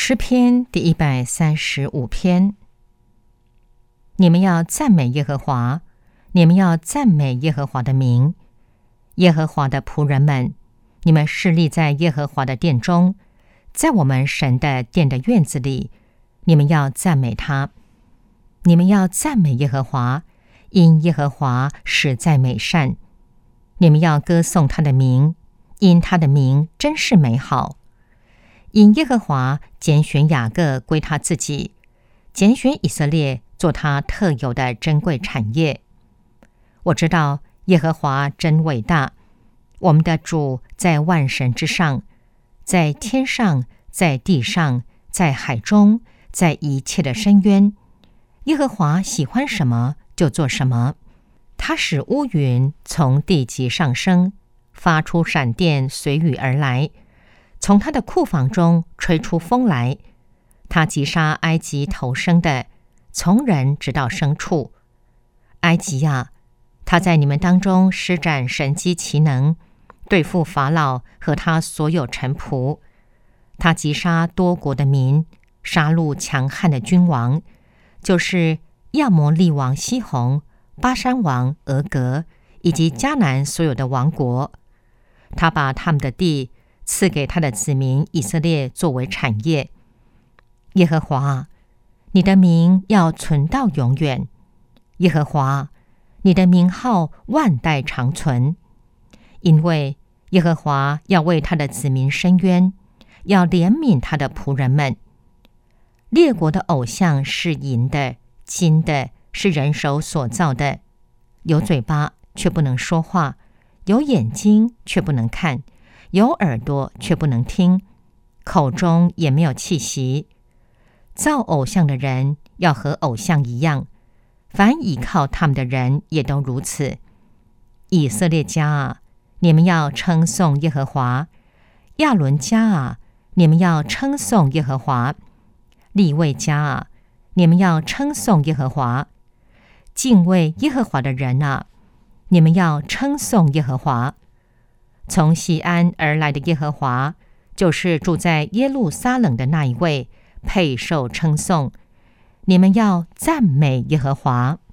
诗篇第135篇。你们要赞美耶和华，你们要赞美耶和华的名。耶和华的仆人们，你们侍立在耶和华的殿中，在我们神的殿的院子里，你们要赞美他。你们要赞美耶和华，因耶和华实在美善。你们要歌颂他的名，因他的名真是美好。因耶和华拣选雅各归他自己，拣选以色列做他特有的珍贵产业。我知道耶和华真伟大，我们的主在万神之上，在天上，在地上，在海中，在一切的深渊。耶和华喜欢什么就做什么，他使乌云从地极上升，发出闪电随雨而来，从他的库房中吹出风来。他击杀埃及头生的，从人直到牲畜。埃及啊，他在你们当中施展神机奇能，对付法老和他所有臣仆。他击杀多国的民，杀戮强悍的君王，就是亚摩利王西宏、巴珊王俄革以及迦南所有的王国。他把他们的地赐给他的子民以色列作为产业。耶和华，你的名要存到永远。耶和华，你的名号万代长存。因为耶和华要为他的子民伸冤，要怜悯他的仆人们。列国的偶像是银的、金的，是人手所造的，有嘴巴却不能说话，有眼睛却不能看，有耳朵却不能听，口中也没有气息。造偶像的人要和偶像一样，凡倚靠他们的人也都如此。以色列家啊，你们要称颂耶和华；亚伦家啊，你们要称颂耶和华；利未家啊，你们要称颂耶和华；敬畏耶和华的人啊，你们要称颂耶和华。从西安而来的耶和华，就是住在耶路撒冷的那一位，配受称颂。你们要赞美耶和华。